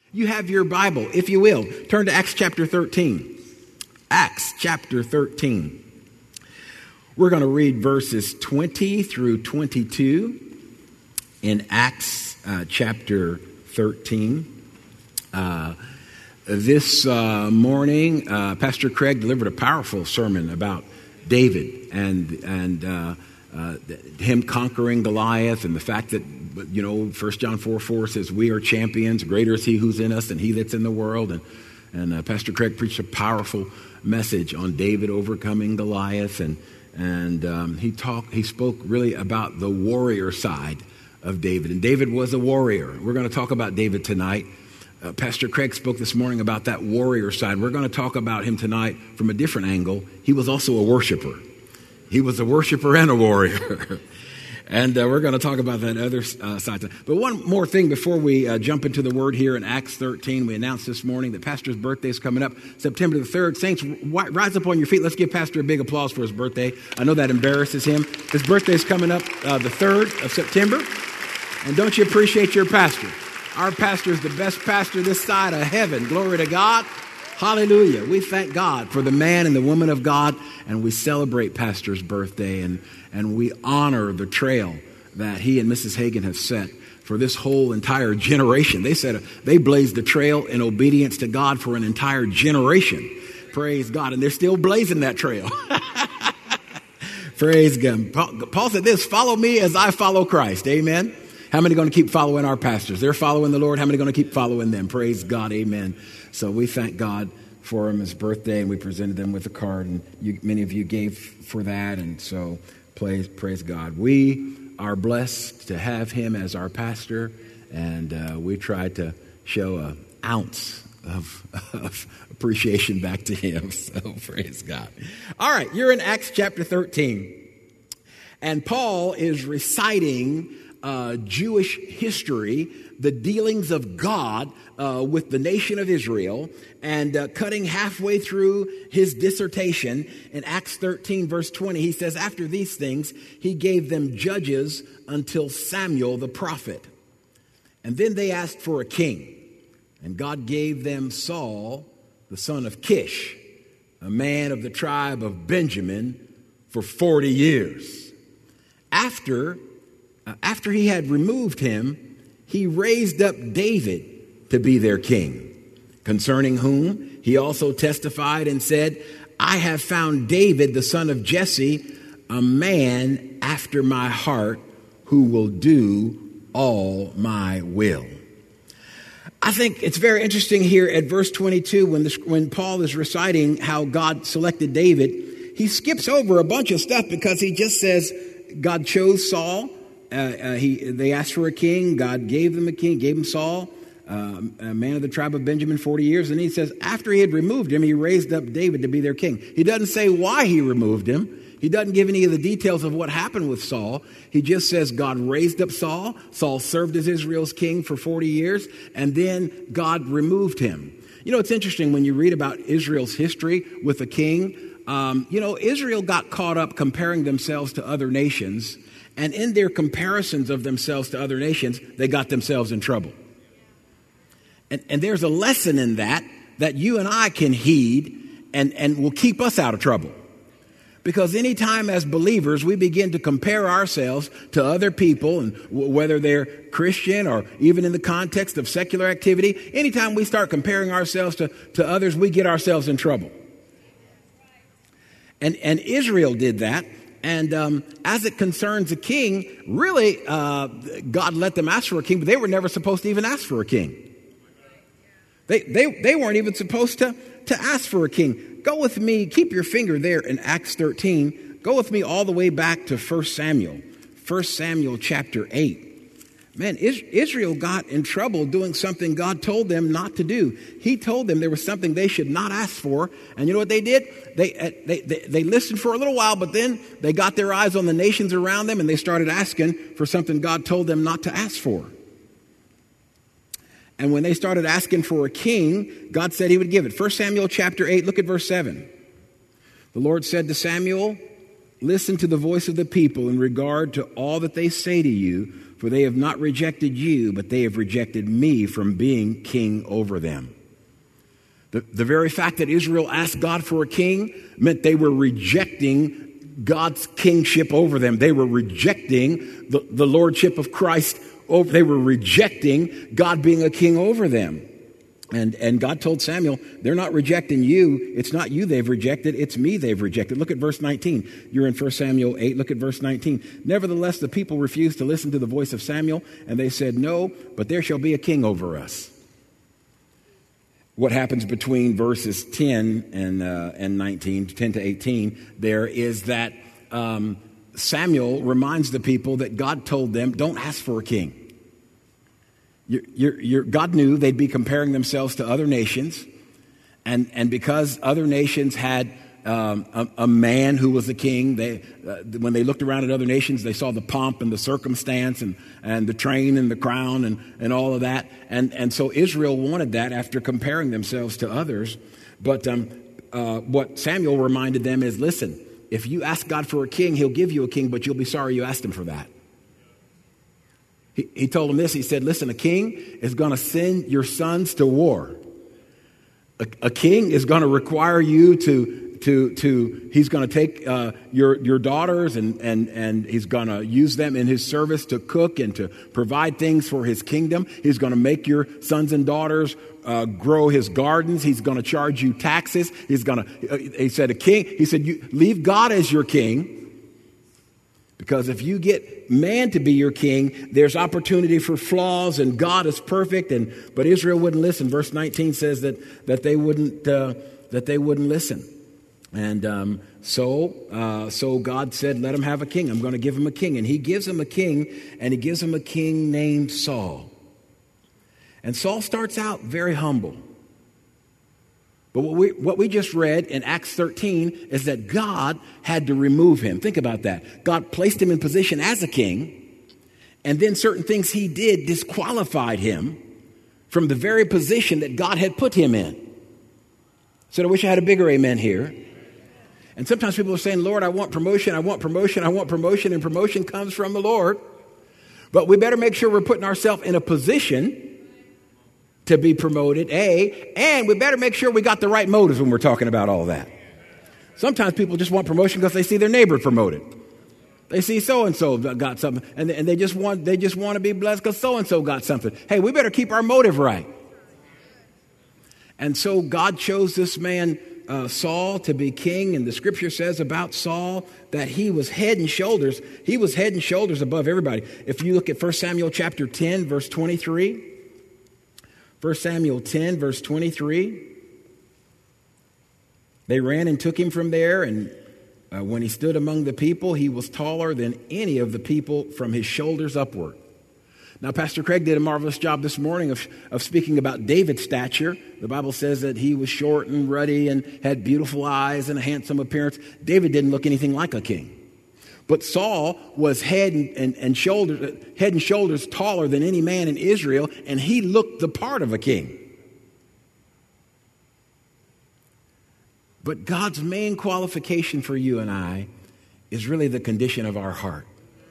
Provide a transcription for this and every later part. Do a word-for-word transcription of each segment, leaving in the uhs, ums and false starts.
You have your Bible, if you will. Turn to Acts chapter thirteen. Acts chapter thirteen. We're going to read verses twenty through twenty-two in Acts uh, chapter thirteen. Uh, this uh, morning, uh, Pastor Craig delivered a powerful sermon about David and and uh, uh, him conquering Goliath, and the fact that, you know, First John four four says, we are champions. Greater is he who's in us than he that's in the world. And, and uh, Pastor Craig preached a powerful message on David overcoming Goliath. And, and um, he talked, he spoke really about the warrior side of David. And David was a warrior. We're going to talk about David tonight. Uh, Pastor Craig spoke this morning about that warrior side. We're going to talk about him tonight from a different angle. He was also a worshiper. He was a worshiper and a warrior. And uh, we're going to talk about that other uh, side. But one more thing before we uh, jump into the word here in Acts thirteen. We announced this morning that Pastor's birthday is coming up September the third. Saints, w- rise up on your feet. Let's give Pastor a big applause for his birthday. I know that embarrasses him. His birthday is coming up uh, the third of September. And don't you appreciate your pastor? Our pastor is the best pastor this side of heaven. Glory to God. Hallelujah. We thank God for the man and the woman of God, and we celebrate Pastor's birthday, and, and we honor the trail that he and Missus Hagan have set for this whole entire generation. They said they blazed the trail in obedience to God for an entire generation. Praise God. And they're still blazing that trail. Praise God. Paul, Paul said this, follow me as I follow Christ. Amen. How many going to keep following our pastors? They're following the Lord. How many going to keep following them? Praise God. Amen. So we thank God for him, his birthday, and we presented them with a card, and you, many of you gave for that, and so praise, praise God. We are blessed to have him as our pastor, and uh, we try to show an ounce of, of appreciation back to him. So praise God. All right, you're in Acts chapter thirteen, and Paul is reciting Uh, Jewish history, the dealings of God uh, with the nation of Israel, and uh, cutting halfway through his dissertation in Acts thirteen, verse twenty, he says, after these things, he gave them judges until Samuel the prophet. And then they asked for a king, and God gave them Saul, the son of Kish, a man of the tribe of Benjamin, for forty years. After After he had removed him, he raised up David to be their king, concerning whom he also testified and said, I have found David, the son of Jesse, a man after my heart, who will do all my will. I think it's very interesting here at verse twenty-two when, this, when Paul is reciting how God selected David. He skips over a bunch of stuff because he just says God chose Saul. Uh, uh, he, they asked for a king. God gave them a king, gave him Saul, uh, a man of the tribe of Benjamin, forty years. And he says, after he had removed him, he raised up David to be their king. He doesn't say why he removed him. He doesn't give any of the details of what happened with Saul. He just says God raised up Saul. Saul served as Israel's king for forty years, and then God removed him. You know, it's interesting when you read about Israel's history with a king. Um, you know, Israel got caught up comparing themselves to other nations. And in their comparisons of themselves to other nations, they got themselves in trouble. And, and there's a lesson in that that you and I can heed and, and will keep us out of trouble. Because anytime as believers we begin to compare ourselves to other people, and w- whether they're Christian or even in the context of secular activity, anytime we start comparing ourselves to, to others, we get ourselves in trouble. And, and Israel did that. And um, as it concerns a king, really, uh, God let them ask for a king, but they were never supposed to even ask for a king. They they they weren't even supposed to, to ask for a king. Go with me, keep your finger there in Acts thirteen. Go with me all the way back to First Samuel, First Samuel chapter eight. Man, Israel got in trouble doing something God told them not to do. He told them there was something they should not ask for. And you know what they did? They, they, they, they listened for a little while, but then they got their eyes on the nations around them and they started asking for something God told them not to ask for. And when they started asking for a king, God said he would give it. First Samuel chapter eight, look at verse seven. The Lord said to Samuel, listen to the voice of the people in regard to all that they say to you. For they have not rejected you, but they have rejected me from being king over them. The, the very fact that Israel asked God for a king meant they were rejecting God's kingship over them. They were rejecting the, the lordship of Christ over. They were rejecting God being a king over them. And, and God told Samuel, they're not rejecting you. It's not you they've rejected. It's me they've rejected. Look at verse nineteen. You're in First Samuel eight. Look at verse nineteen. Nevertheless, the people refused to listen to the voice of Samuel, and they said, no, but there shall be a king over us. What happens between verses ten and, uh, and nineteen, ten to eighteen, there is that um, Samuel reminds the people that God told them, don't ask for a king. You're, you're, you're, God knew they'd be comparing themselves to other nations. And, and because other nations had um, a, a man who was the king, they, uh, when they looked around at other nations, they saw the pomp and the circumstance and, and the train and the crown and, and all of that. And, and so Israel wanted that after comparing themselves to others. But um, uh, what Samuel reminded them is, listen, if you ask God for a king, he'll give you a king, but you'll be sorry you asked him for that. He, he told them this. He said, listen, a king is going to send your sons to war. A, a king is going to require you to, to, to he's going to take uh, your, your daughters and, and, and he's going to use them in his service to cook and to provide things for his kingdom. He's going to make your sons and daughters uh, grow his gardens. He's going to charge you taxes. He's going to, uh, he said, a king, he said, you leave God as your king. Because if you get man to be your king, there's opportunity for flaws, and God is perfect. And but Israel wouldn't listen. Verse nineteen says that that they wouldn't uh, that they wouldn't listen, and um, so uh, so God said, "Let him have a king. I'm going to give him a king." And He gives him a king, and He gives him a king named Saul. And Saul starts out very humble. But what we, what we just read in Acts thirteen is that God had to remove him. Think about that. God placed him in position as a king, and then certain things he did disqualified him from the very position that God had put him in. So I wish I had a bigger amen here. And sometimes people are saying, Lord, I want promotion, I want promotion, I want promotion, and promotion comes from the Lord. But we better make sure we're putting ourselves in a position to be promoted, A, and we better make sure we got the right motives when we're talking about all that. Sometimes people just want promotion because they see their neighbor promoted. They see so-and-so got something, and, and they just want they just want to be blessed because so-and-so got something. Hey, we better keep our motive right. And so God chose this man, uh, Saul, to be king, and the scripture says about Saul that he was head and shoulders. He was head and shoulders above everybody. If you look at First Samuel chapter ten, verse twenty-three, First Samuel ten, verse twenty-three. They ran and took him from there, and uh, when he stood among the people, he was taller than any of the people from his shoulders upward. Now, Pastor Craig did a marvelous job this morning of, of speaking about David's stature. The Bible says that he was short and ruddy and had beautiful eyes and a handsome appearance. David didn't look anything like a king. But Saul was head and, and, and shoulders, head and shoulders taller than any man in Israel, and he looked the part of a king. But God's main qualification for you and I is really the condition of our heart.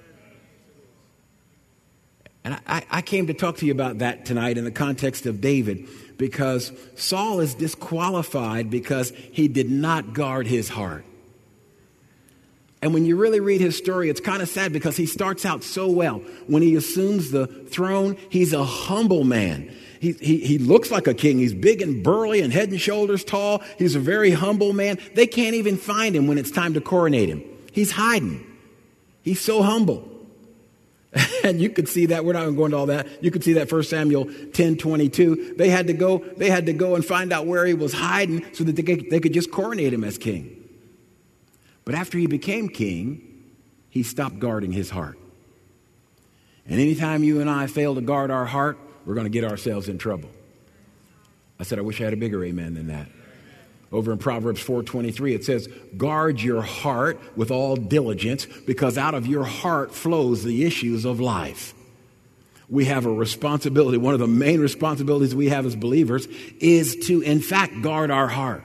And I, I came to talk to you about that tonight in the context of David, because Saul is disqualified because he did not guard his heart. And when you really read his story, it's kind of sad because he starts out so well. When he assumes the throne, he's a humble man. He, he, he looks like a king. He's big and burly and head and shoulders tall. He's a very humble man. They can't even find him when it's time to coronate him. He's hiding. He's so humble. And you could see that. We're not going to go into all that. You could see that First Samuel ten twenty-two. They had to go, they had to go and find out where he was hiding so that they could, they could just coronate him as king. But after he became king, he stopped guarding his heart. And anytime you and I fail to guard our heart, we're going to get ourselves in trouble. I said, I wish I had a bigger amen than that. Over in Proverbs four twenty-three, it says, guard your heart with all diligence, because out of your heart flows the issues of life. We have a responsibility. One of the main responsibilities we have as believers is to, in fact, guard our heart.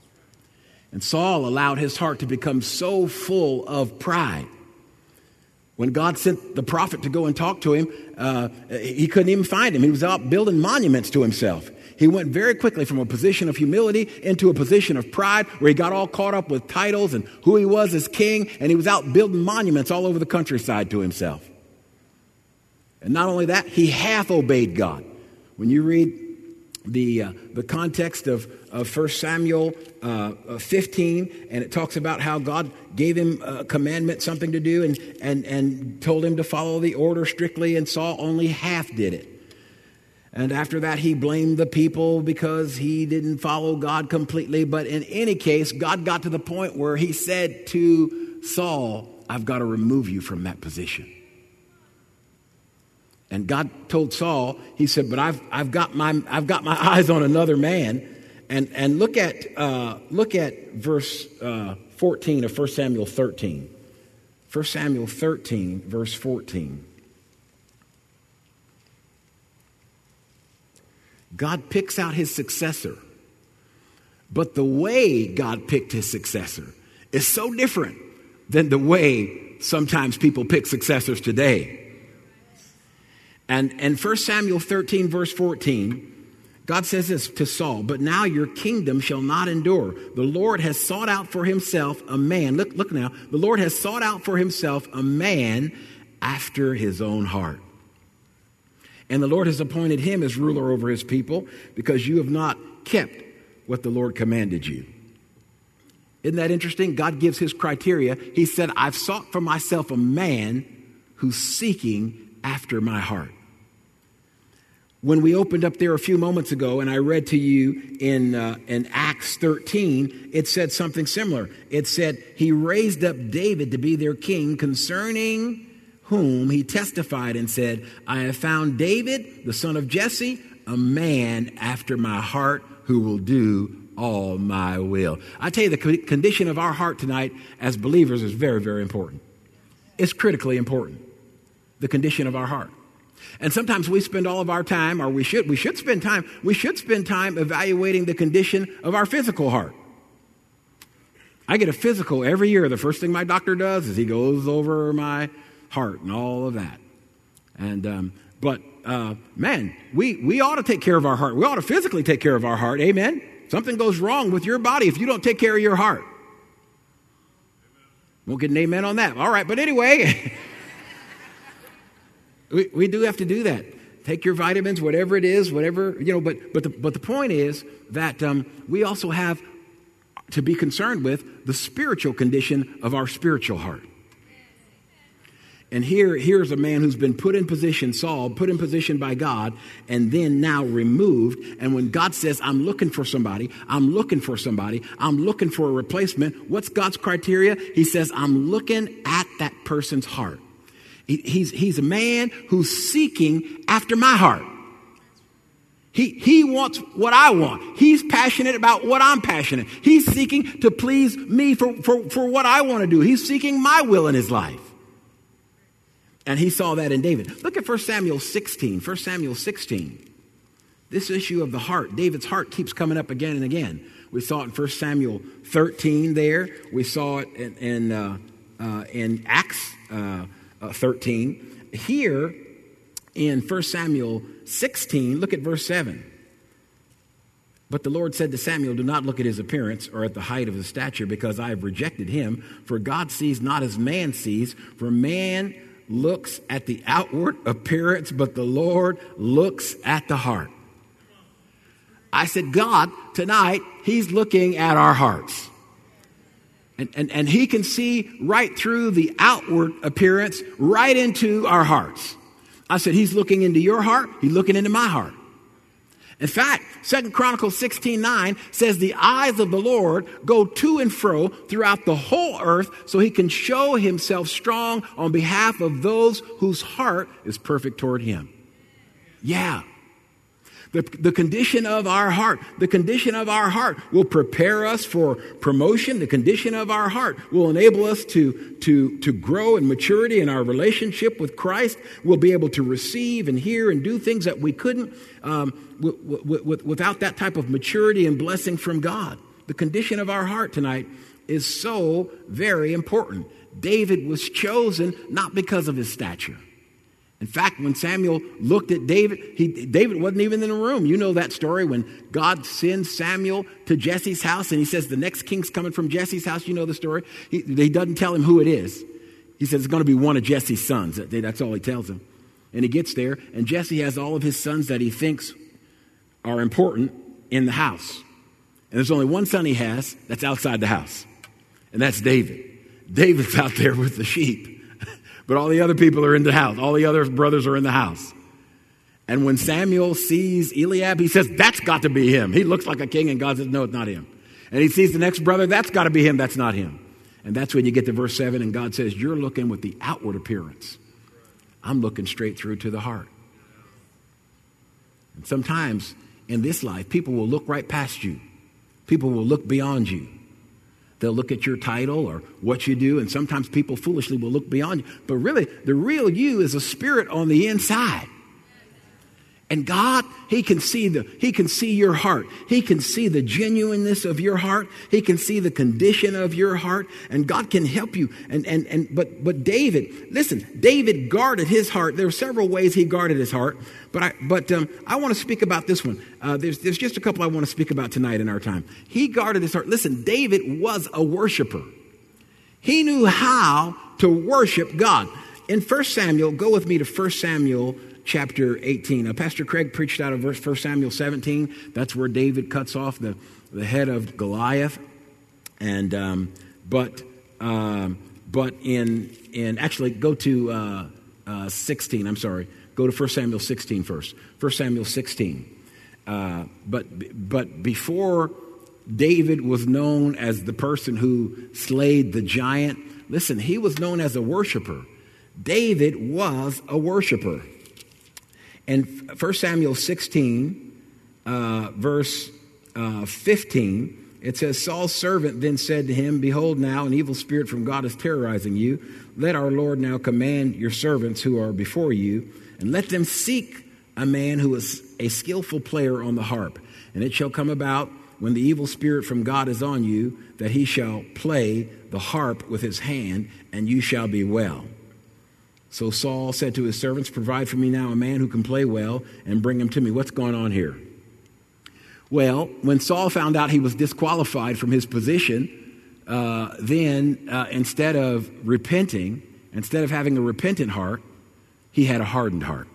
And Saul allowed his heart to become so full of pride When God sent the prophet to go and talk to him, uh, he couldn't even find him. He was out building monuments to himself. He went very quickly from a position of humility into a position of pride where he got all caught up with titles and who he was as king, and he was out building monuments all over the countryside to himself. And not only that, he half obeyed God. When you read the uh, the context of, of First Samuel uh, fifteen, and it talks about how God gave him a commandment, something to do, and, and, and told him to follow the order strictly, and Saul only half did it. And after that, he blamed the people because he didn't follow God completely. But in any case, God got to the point where he said to Saul, I've got to remove you from that position. And God told Saul, he said, but I've I've got my I've got my eyes on another man. And and look at uh, look at verse uh, fourteen of First Samuel thirteen. First Samuel thirteen, verse fourteen. God picks out his successor. But the way God picked his successor is so different than the way sometimes people pick successors today. And in First Samuel thirteen, verse fourteen, God says this to Saul, but now your kingdom shall not endure. The Lord has sought out for himself a man. Look, look now. The Lord has sought out for himself a man after his own heart. And the Lord has appointed him as ruler over his people because you have not kept what the Lord commanded you. Isn't that interesting? God gives his criteria. He said, I've sought for myself a man who's seeking after my heart. When we opened up there a few moments ago and I read to you in uh, in Acts thirteen, it said something similar. It said, he raised up David to be their king, concerning whom he testified and said, I have found David, the son of Jesse, a man after my heart who will do all my will. I tell you, the condition of our heart tonight as believers is very, very important. It's critically important. The condition of our heart. And sometimes we spend all of our time, or we should, we should spend time, we should spend time evaluating the condition of our physical heart. I get a physical every year. The first thing my doctor does is he goes over my heart and all of that. And, um, but, uh, man, we, we ought to take care of our heart. We ought to physically take care of our heart. Amen. Something goes wrong with your body if you don't take care of your heart. Won't get an amen on that. All right. But anyway, we, we do have to do that. Take your vitamins, whatever it is, whatever, you know, but, but the, but the point is that, um, we also have to be concerned with the spiritual condition of our spiritual heart. And here, here's a man who's been put in position, Saul, put in position by God, and then now removed. And when God says, I'm looking for somebody, I'm looking for somebody, I'm looking for a replacement, what's God's criteria? He says, I'm looking at that person's heart. He, he's, he's a man who's seeking after my heart. He, he wants what I want. He's passionate about what I'm passionate. He's seeking to please me for, for, for what I want to do. He's seeking my will in his life. And he saw that in David. Look at First Samuel sixteen. First Samuel sixteen. This issue of the heart. David's heart keeps coming up again and again. We saw it in First Samuel thirteen there. We saw it in, in, uh, uh, in Acts uh, uh, thirteen. Here in First Samuel sixteen, look at verse seven. But the Lord said to Samuel, do not look at his appearance or at the height of his stature, because I have rejected him. For God sees not as man sees. For man looks at the outward appearance, but the Lord looks at the heart. I said, God, tonight, he's looking at our hearts. And, and, and he can see right through the outward appearance, right into our hearts. I said, he's looking into your heart. He's looking into my heart. In fact, Second Chronicles sixteen nine says the eyes of the Lord go to and fro throughout the whole earth so he can show himself strong on behalf of those whose heart is perfect toward him. Yeah. The, the condition of our heart, the condition of our heart will prepare us for promotion. The condition of our heart will enable us to, to, to grow in maturity in our relationship with Christ. We'll be able to receive and hear and do things that we couldn't um, w- w- w- without that type of maturity and blessing from God. The condition of our heart tonight is so very important. David was chosen not because of his stature. In fact, when Samuel looked at David, he, David wasn't even in the room. You know that story when God sends Samuel to Jesse's house and he says the next king's coming from Jesse's house. You know the story. He, he doesn't tell him who it is. He says it's going to be one of Jesse's sons. That's all he tells him. And he gets there, and Jesse has all of his sons that he thinks are important in the house. And there's only one son he has that's outside the house, and that's David. David's out there with the sheep. But all the other people are in the house. All the other brothers are in the house. And when Samuel sees Eliab, he says, that's got to be him. He looks like a king, and God says, no, it's not him. And he sees the next brother, that's got to be him, that's not him. And that's when you get to verse seven, and God says, you're looking with the outward appearance. I'm looking straight through to the heart. And sometimes in this life, people will look right past you. People will look beyond you. They'll look at your title or what you do, and sometimes people foolishly will look beyond you. But really, the real you is a spirit on the inside. And God, He can see the He can see your heart. He can see the genuineness of your heart. He can see the condition of your heart, and God can help you. And and and but but David, listen, David guarded his heart. There were several ways he guarded his heart, but I but um, I want to speak about this one. Uh, there's there's just a couple I want to speak about tonight in our time. He guarded his heart. Listen, David was a worshiper. He knew how to worship God. In First Samuel, go with me to First Samuel. Chapter eighteen. Now, Pastor Craig preached out of verse First Samuel seventeen. That's where David cuts off the, the head of Goliath. And um, but um, but in in actually go to uh, uh, sixteen. I'm sorry. Go to First Samuel sixteen first. First Samuel sixteen. Uh, but but before David was known as the person who slayed the giant, listen, he was known as a worshiper. David was a worshiper. In First Samuel sixteen, uh, verse uh, fifteen, it says, Saul's servant then said to him, behold, now an evil spirit from God is terrorizing you. Let our Lord now command your servants who are before you, and let them seek a man who is a skillful player on the harp. And it shall come about, when the evil spirit from God is on you, that he shall play the harp with his hand, and you shall be well. So Saul said to his servants, provide for me now a man who can play well and bring him to me. What's going on here? Well, when Saul found out he was disqualified from his position, uh, then uh, instead of repenting, instead of having a repentant heart, he had a hardened heart.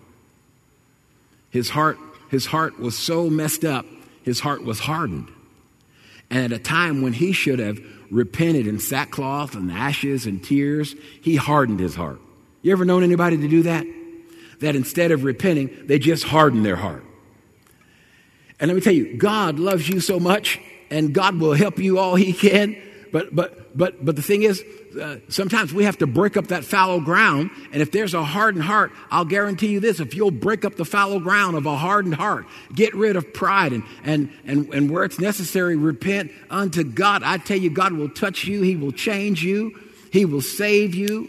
His heart, his heart was so messed up, his heart was hardened. And at a time when he should have repented in sackcloth and ashes and tears, he hardened his heart. You ever known anybody to do that? That instead of repenting, they just harden their heart. And let me tell you, God loves you so much, and God will help you all He can. But but but but the thing is, uh, sometimes we have to break up that fallow ground. And if there's a hardened heart, I'll guarantee you this: if you'll break up the fallow ground of a hardened heart, get rid of pride, and and and and where it's necessary, repent unto God. I tell you, God will touch you. He will change you. He will save you.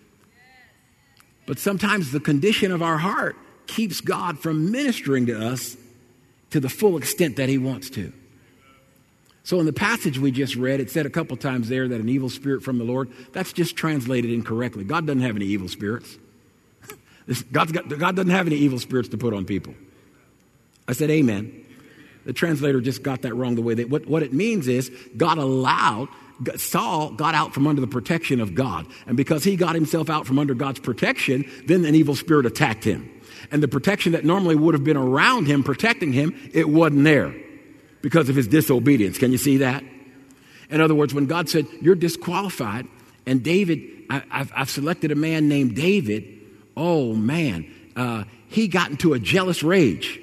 But sometimes the condition of our heart keeps God from ministering to us to the full extent that He wants to. So in the passage we just read, it said a couple times there that an evil spirit from the Lord, that's just translated incorrectly. God doesn't have any evil spirits. God's got, God doesn't have any evil spirits to put on people. I said amen. The translator just got that wrong the way they, what, what it means is God allowed, Saul got out from under the protection of God. And because he got himself out from under God's protection, then an evil spirit attacked him. And the protection that normally would have been around him, protecting him, it wasn't there because of his disobedience. Can you see that? In other words, when God said, you're disqualified, and David, I, I've, I've selected a man named David, oh man, uh, he got into a jealous rage.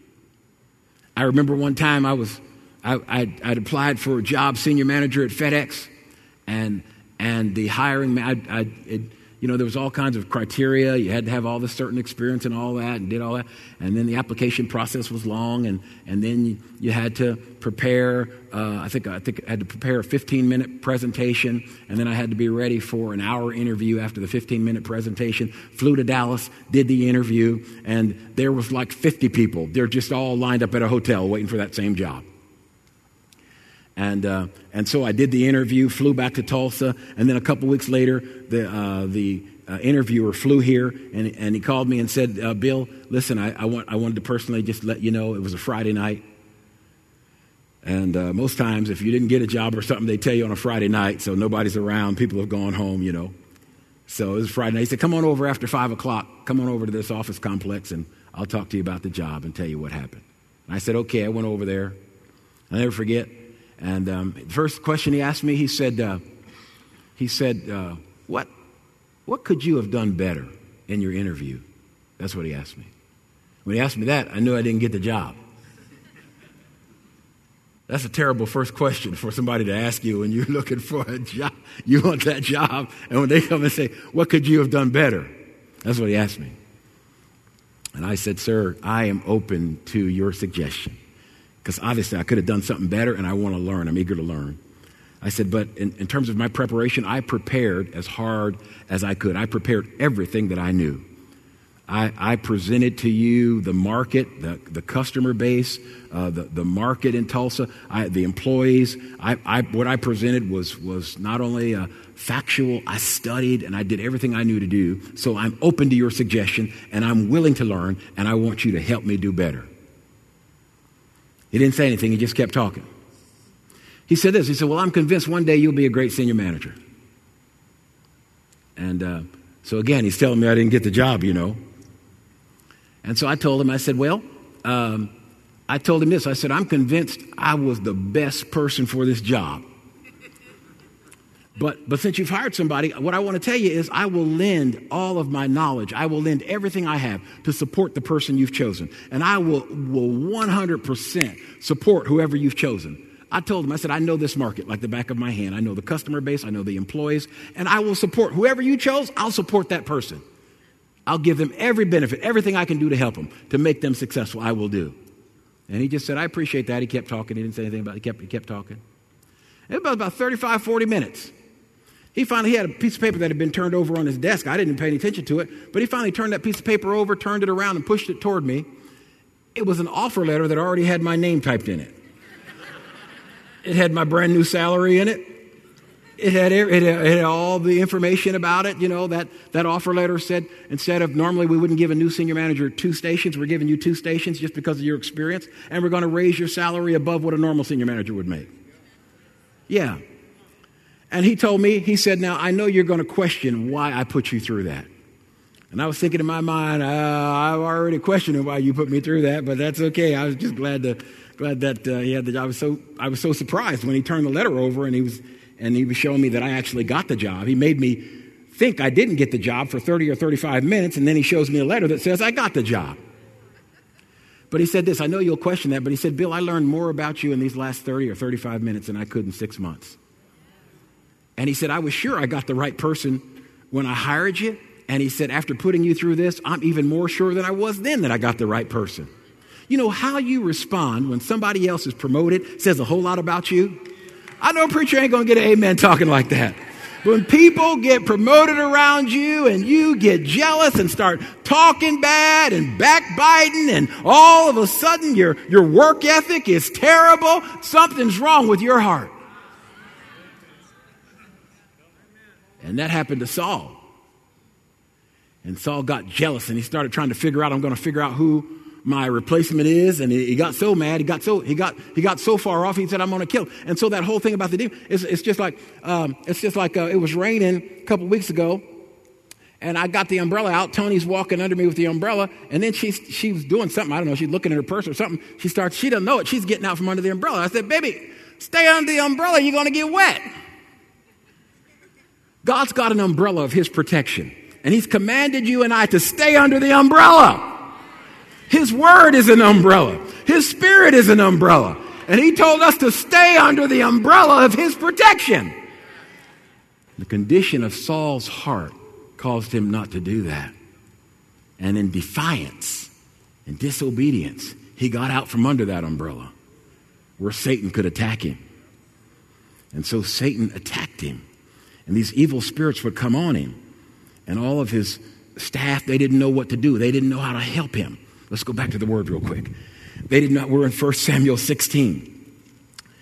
I remember one time I was I, I'd, I'd applied for a job, senior manager at FedEx, and and the hiring man, I, I, it, you know, there was all kinds of criteria. You had to have all this certain experience and all that, and did all that. And then the application process was long, and and then you, you had to prepare. Uh, I think I think I had to prepare a fifteen minute presentation, and then I had to be ready for an hour interview after the fifteen minute presentation. Flew to Dallas, did the interview, and there was like fifty people. They're just all lined up at a hotel waiting for that same job. And uh, and so I did the interview, flew back to Tulsa, and then a couple weeks later, the uh, the uh, interviewer flew here, and and he called me and said, uh, "Bill, listen, I, I want I wanted to personally just let you know it was a Friday night, and uh, most times if you didn't get a job or something, they tell you on a Friday night, so nobody's around, people have gone home, you know. So it was Friday night. He said, come on over after five o'clock, come on over to this office complex, and I'll talk to you about the job and tell you what happened." And I said, okay. I went over there. I'll never forget. And um, the first question he asked me, he said, uh, he said, uh, what, what could you have done better in your interview? That's what he asked me. When he asked me that, I knew I didn't get the job. That's a terrible first question for somebody to ask you when you're looking for a job. You want that job, and when they come and say, what could you have done better? That's what he asked me. And I said, sir, I am open to your suggestion. Because obviously I could have done something better, and I want to learn. I'm eager to learn. I said, but in, in terms of my preparation, I prepared as hard as I could. I prepared everything that I knew. I, I presented to you the market, the, the customer base, uh, the, the market in Tulsa, I, the employees. I, I, what I presented was, was not only uh, factual, I studied and I did everything I knew to do. So I'm open to your suggestion, and I'm willing to learn, and I want you to help me do better. He didn't say anything. He just kept talking. He said this. He said, well, I'm convinced one day you'll be a great senior manager. And uh, so, again, he's telling me I didn't get the job, you know. And so I told him, I said, well, um, I told him this. I said, I'm convinced I was the best person for this job. But but since you've hired somebody, what I want to tell you is I will lend all of my knowledge. I will lend everything I have to support the person you've chosen. And I will, will one hundred percent support whoever you've chosen. I told him, I said, I know this market like the back of my hand. I know the customer base. I know the employees. And I will support whoever you chose. I'll support that person. I'll give them every benefit, everything I can do to help them, to make them successful, I will do. And he just said, I appreciate that. He kept talking. He didn't say anything about it. He kept, he kept talking. It was about thirty-five, forty minutes. He finally he had a piece of paper that had been turned over on his desk. I didn't pay any attention to it, but he finally turned that piece of paper over, turned it around, and pushed it toward me. It was an offer letter that already had my name typed in it. It had my brand new salary in it. It had, it had, it had all the information about it. You know, that, that offer letter said, instead of normally we wouldn't give a new senior manager two stations, we're giving you two stations just because of your experience, and we're going to raise your salary above what a normal senior manager would make. Yeah. And he told me, he said, now, I know you're going to question why I put you through that. And I was thinking in my mind, uh, I've already questioned why you put me through that, but that's okay. I was just glad to, glad that uh, he had the job. I was so, I was so surprised when he turned the letter over and he was, and he was showing me that I actually got the job. He made me think I didn't get the job for thirty or thirty-five minutes, and then he shows me a letter that says I got the job. But he said this, I know you'll question that, but he said, Bill, I learned more about you in these last thirty or thirty-five minutes than I could in six months. And he said, I was sure I got the right person when I hired you. And he said, after putting you through this, I'm even more sure than I was then that I got the right person. You know, how you respond when somebody else is promoted says a whole lot about you. I know a preacher ain't going to get an amen talking like that. When people get promoted around you and you get jealous and start talking bad and backbiting, and all of a sudden your, your work ethic is terrible, something's wrong with your heart. And that happened to Saul. And Saul got jealous and he started trying to figure out, I'm going to figure out who my replacement is. And he, he got so mad. He got so, he got, he got so far off. He said, I'm going to kill him. And so that whole thing about the demon, it's, it's just like, um, it's just like, uh, it was raining a couple of weeks ago. And I got the umbrella out. Tony's walking under me with the umbrella. And then she's, she was doing something. I don't know. She's looking at her purse or something. She starts, she doesn't know it. She's getting out from under the umbrella. I said, baby, stay under the umbrella. You're going to get wet. God's got an umbrella of his protection. And he's commanded you and I to stay under the umbrella. His word is an umbrella. His spirit is an umbrella. And he told us to stay under the umbrella of his protection. The condition of Saul's heart caused him not to do that. And in defiance and disobedience, he got out from under that umbrella where Satan could attack him. And so Satan attacked him. And these evil spirits would come on him. And all of his staff, they didn't know what to do. They didn't know how to help him. Let's go back to the word real quick. They did not, we're in First Samuel sixteen.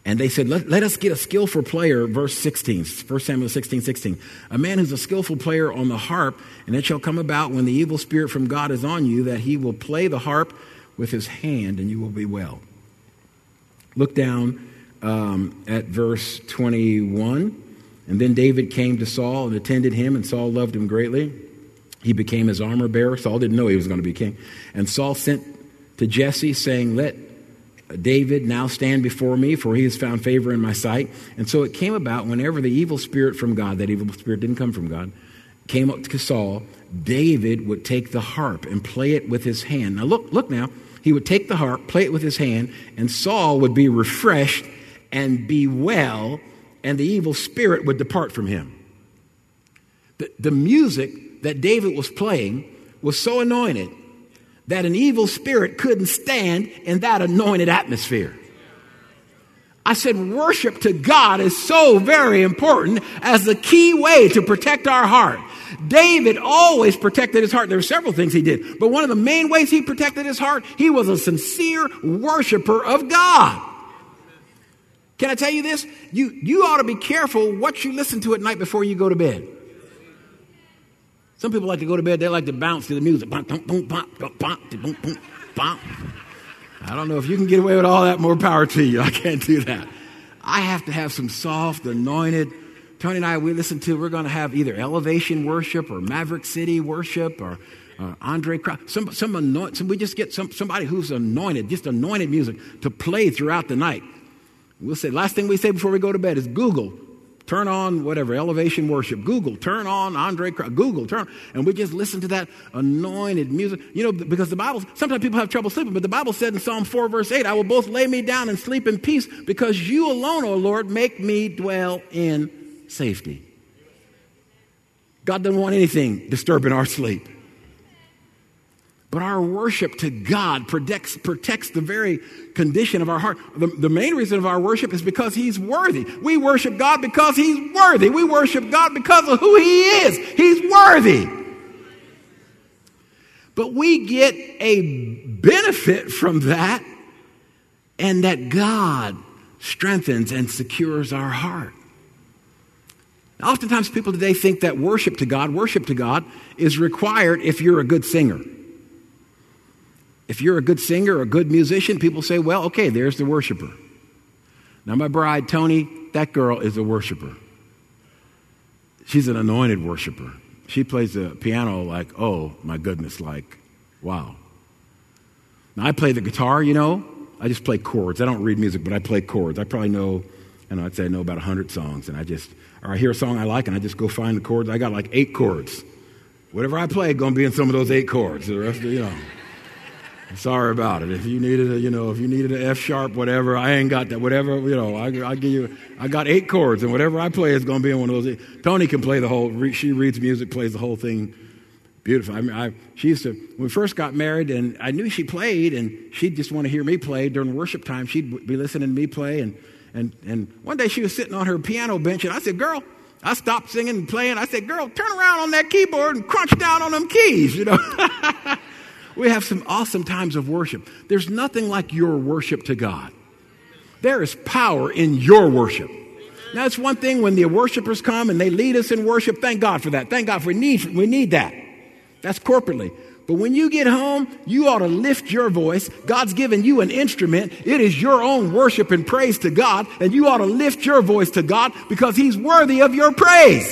And they said, let, let us get a skillful player, verse sixteen, First Samuel sixteen, sixteen. A man who's a skillful player on the harp, and it shall come about when the evil spirit from God is on you, that he will play the harp with his hand, and you will be well. Look down um, at verse twenty-one. And then David came to Saul and attended him, and Saul loved him greatly. He became his armor bearer. Saul didn't know he was going to be king. And Saul sent to Jesse, saying, let David now stand before me, for he has found favor in my sight. And so it came about whenever the evil spirit from God, that evil spirit didn't come from God, came up to Saul, David would take the harp and play it with his hand. Now look, look now. He would take the harp, play it with his hand, and Saul would be refreshed and be well, and the evil spirit would depart from him. The, the music that David was playing was so anointed that an evil spirit couldn't stand in that anointed atmosphere. I said worship to God is so very important as the key way to protect our heart. David always protected his heart. There were several things he did, but one of the main ways he protected his heart, he was a sincere worshiper of God. Can I tell you this? You, you ought to be careful what you listen to at night before you go to bed. Some people like to go to bed, they like to bounce to the music. I don't know if you can get away with all that, more power to you. I can't do that. I have to have some soft, anointed. Tony and I, we listen to, we're going to have either Elevation worship or Maverick City worship or uh, Andre Crouch. Some, some anoint, some, we just get some somebody who's anointed, just anointed music to play throughout the night. We'll say, last thing we say before we go to bed is Google. Turn on whatever, Elevation worship. Google, turn on Andre Crouch. Google, turn on. And we just listen to that anointed music. You know, because the Bible, sometimes people have trouble sleeping, but the Bible said in Psalm four, verse eight, I will both lay me down and sleep in peace because you alone, O Lord, make me dwell in safety. God doesn't want anything disturbing our sleep. But our worship to God protects, protects the very condition of our heart. The, the main reason of our worship is because he's worthy. We worship God because he's worthy. We worship God because of who he is. He's worthy. But we get a benefit from that, and that God strengthens and secures our heart. Now, oftentimes people today think that worship to God, worship to God is required if you're a good singer. If you're a good singer or a good musician, people say, well, okay, there's the worshiper. Now, my bride, Tony, that girl is a worshiper. She's an anointed worshiper. She plays the piano like, oh, my goodness, like, wow. Now, I play the guitar, you know. I just play chords. I don't read music, but I play chords. I probably know, you know, I'd say I know about one hundred songs, and I just, or I hear a song I like, and I just go find the chords. I got like eight chords. Whatever I play, going to be in some of those eight chords. The rest of, you know. Sorry about it. If you needed a, you know, if you needed an F sharp, whatever, I ain't got that. Whatever, you know, I, I give you. I got eight chords, and whatever I play is going to be in one of those. Tony can play the whole. She reads music, plays the whole thing, beautiful. I mean, I, she used to. When we first got married, and I knew she played, and she'd just want to hear me play during worship time. She'd be listening to me play, and and and one day she was sitting on her piano bench, and I said, "Girl," I stopped singing and playing. I said, "Girl, turn around on that keyboard and crunch down on them keys," you know. We have some awesome times of worship. There's nothing like your worship to God. There is power in your worship. Now, it's one thing when the worshipers come and they lead us in worship. Thank God for that. Thank God for we need, we need that. That's corporately. But when you get home, you ought to lift your voice. God's given you an instrument. It is your own worship and praise to God. And you ought to lift your voice to God because he's worthy of your praise.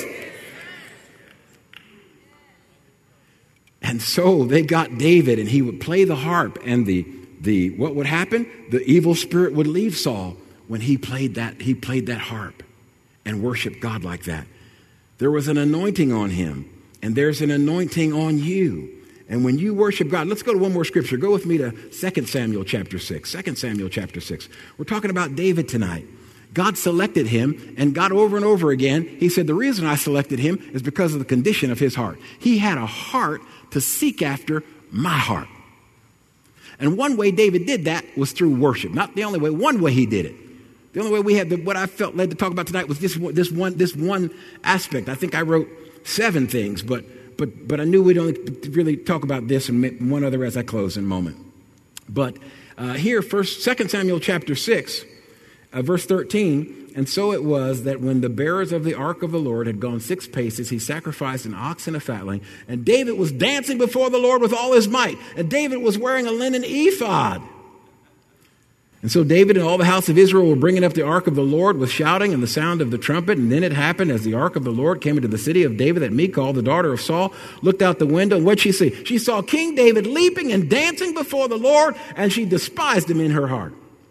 And so they got David, and he would play the harp, and the the what would happen? The evil spirit would leave Saul when he played that he played that harp and worshiped God like that. There was an anointing on him, and there's an anointing on you. And when you worship God, let's go to one more scripture. Go with me to Second Samuel chapter six. Second Samuel chapter six. We're talking about David tonight. God selected him, and God over and over again, he said, the reason I selected him is because of the condition of his heart. He had a heart to seek after my heart. And one way David did that was through worship. Not the only way, one way he did it. The only way we had, the, what I felt led to talk about tonight was this, this, one, this one aspect. I think I wrote seven things, but, but, but I knew we'd only really talk about this and one other as I close in a moment. But uh, here, first, Second Samuel chapter six, Uh, verse thirteen, and so it was that when the bearers of the ark of the Lord had gone six paces, he sacrificed an ox and a fatling. And David was dancing before the Lord with all his might. And David was wearing a linen ephod. And so David and all the house of Israel were bringing up the ark of the Lord with shouting and the sound of the trumpet. And then it happened as the ark of the Lord came into the city of David that Michal, the daughter of Saul, looked out the window. And what'd she see? She saw King David leaping and dancing before the Lord, and she despised him in her heart.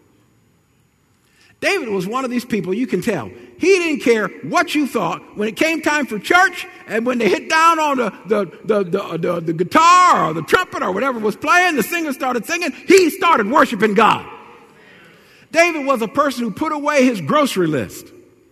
David was one of these people, you can tell. He didn't care what you thought. When it came time for church, and when they hit down on the, the, the, the, the, the guitar or the trumpet or whatever was playing, the singer started singing, he started worshiping God. David was a person who put away his grocery list.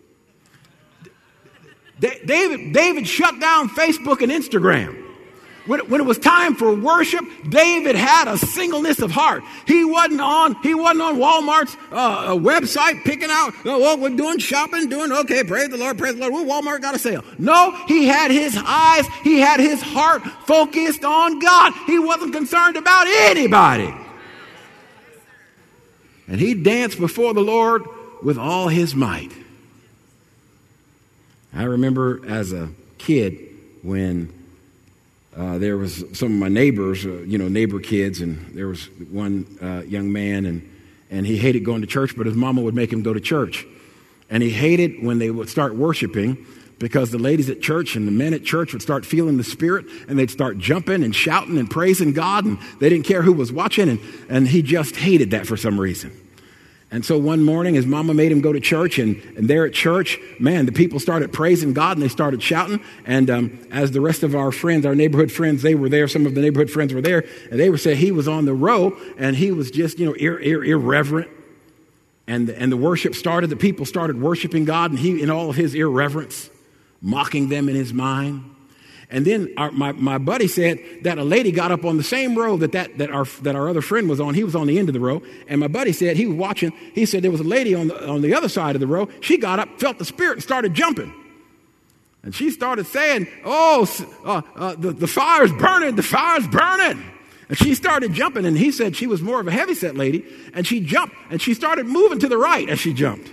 David, David shut down Facebook and Instagram. When, when it was time for worship, David had a singleness of heart. He wasn't on, he wasn't on Walmart's uh, website picking out, oh, well, we're doing shopping, doing, okay, praise the Lord, praise the Lord. Well, Walmart got a sale. No, he had his eyes, he had his heart focused on God. He wasn't concerned about anybody. And he danced before the Lord with all his might. I remember as a kid when uh, there was some of my neighbors, uh, you know, neighbor kids, and there was one uh, young man, and, and he hated going to church, but his mama would make him go to church. And he hated when they would start worshiping, because the ladies at church and the men at church would start feeling the Spirit, and they'd start jumping and shouting and praising God, and they didn't care who was watching, and, and he just hated that for some reason. And so one morning, his mama made him go to church, and, and there at church, man, the people started praising God, and they started shouting, and um, as the rest of our friends, our neighborhood friends, they were there, some of the neighborhood friends were there, and they were saying he was on the row, and he was just, you know, ir- ir- irreverent, and, and the worship started, the people started worshiping God, and he, in all of his irreverence, mocking them in his mind. And then our, my, my buddy said that a lady got up on the same row that, that, that, our, that our other friend was on. He was on the end of the row. And my buddy said, he was watching, he said there was a lady on the, on the other side of the row. She got up, felt the Spirit, and started jumping. And she started saying, oh, uh, uh, the, the fire's burning, the fire's burning. And she started jumping. And he said she was more of a heavyset lady. And she jumped, and she started moving to the right as she jumped.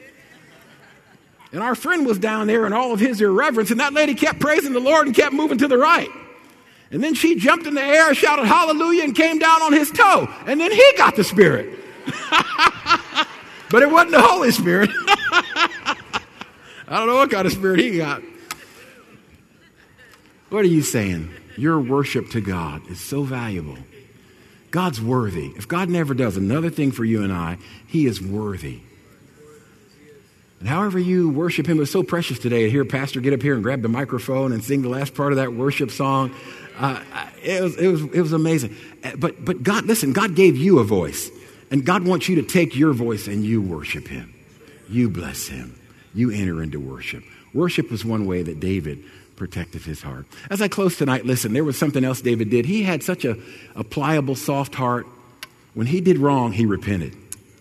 And our friend was down there in all of his irreverence, and that lady kept praising the Lord and kept moving to the right. And then she jumped in the air, shouted hallelujah, and came down on his toe. And then he got the Spirit. But it wasn't the Holy Spirit. I don't know what kind of spirit he got. What are you saying? Your worship to God is so valuable. God's worthy. If God never does another thing for you and I, he is worthy. And however you worship him, it was so precious today to hear a pastor get up here and grab the microphone and sing the last part of that worship song. Uh, it was it was it was amazing. But but God, listen, God gave you a voice, and God wants you to take your voice and you worship him. You bless him. You enter into worship. Worship was one way that David protected his heart. As I close tonight, listen, there was something else David did. He had such a, a pliable, soft heart. When he did wrong, he repented.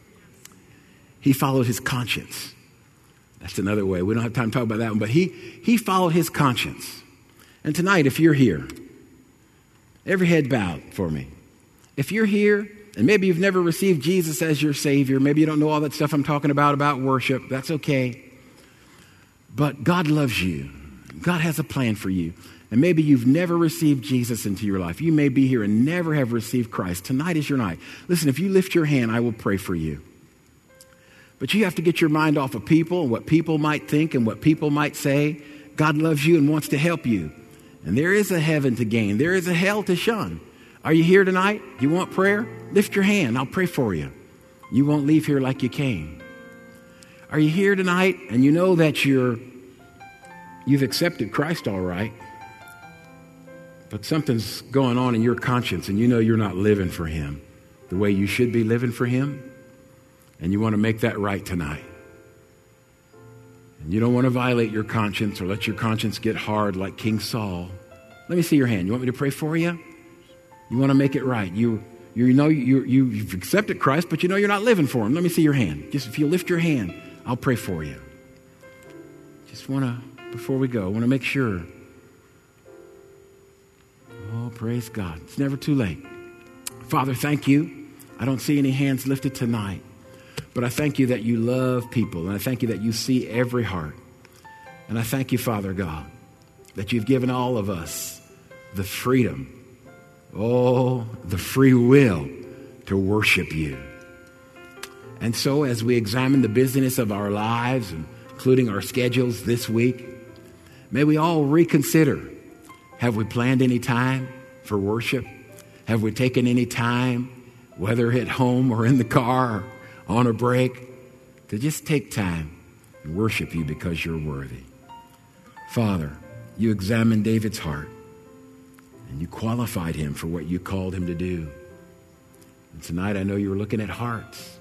He followed his conscience. That's another way. We don't have time to talk about that one. But he, he followed his conscience. And tonight, if you're here, every head bowed for me. If you're here, and maybe you've never received Jesus as your Savior, maybe you don't know all that stuff I'm talking about, about worship, that's okay. But God loves you. God has a plan for you. And maybe you've never received Jesus into your life. You may be here and never have received Christ. Tonight is your night. Listen, if you lift your hand, I will pray for you. But you have to get your mind off of people and what people might think and what people might say. God loves you and wants to help you. And there is a heaven to gain. There is a hell to shun. Are you here tonight? You want prayer? Lift your hand. I'll pray for you. You won't leave here like you came. Are you here tonight and you know that you're, you've accepted Christ all right, but something's going on in your conscience and you know you're not living for him the way you should be living for him? And you want to make that right tonight. And you don't want to violate your conscience or let your conscience get hard like King Saul. Let me see your hand. You want me to pray for you? You want to make it right. You, you know you, you, you've accepted Christ, but you know you're not living for him. Let me see your hand. Just if you lift your hand, I'll pray for you. Just want to, before we go, I want to make sure. Oh, praise God. It's never too late. Father, thank you. I don't see any hands lifted tonight. But I thank you that you love people, and I thank you that you see every heart. And I thank you, Father God, that you've given all of us the freedom, oh, the free will to worship you. And so as we examine the busyness of our lives, including our schedules this week, may we all reconsider, have we planned any time for worship? Have we taken any time, whether at home or in the car or on a break, to just take time and worship you because you're worthy? Father, you examined David's heart and you qualified him for what you called him to do. And tonight I know you're looking at hearts.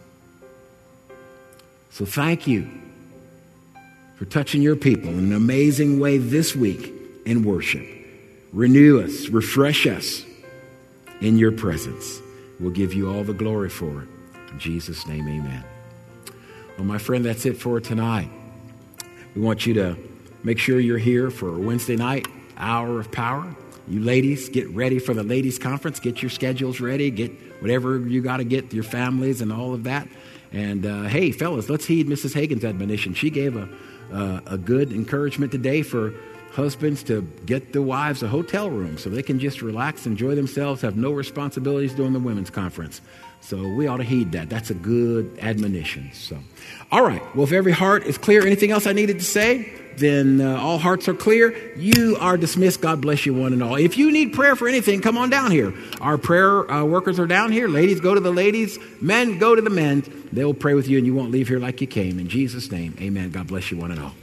So thank you for touching your people in an amazing way this week in worship. Renew us, refresh us in your presence. We'll give you all the glory for it. In Jesus' name, amen. Well, my friend, that's it for tonight. We want you to make sure you're here for a Wednesday night hour of power. You ladies, get ready for the ladies' conference. Get your schedules ready. Get whatever you got to get, your families and all of that. And, uh, hey, fellas, let's heed Missus Hagen's admonition. She gave a, uh, a good encouragement today for husbands to get the wives a hotel room so they can just relax, enjoy themselves, have no responsibilities during the women's conference. So we ought to heed that. That's a good admonition. So, all right. Well, if every heart is clear, anything else I needed to say? Then uh, all hearts are clear. You are dismissed. God bless you one and all. If you need prayer for anything, come on down here. Our prayer uh, workers are down here. Ladies, go to the ladies. Men, go to the men. They'll pray with you and you won't leave here like you came. In Jesus' name, amen. God bless you one and all.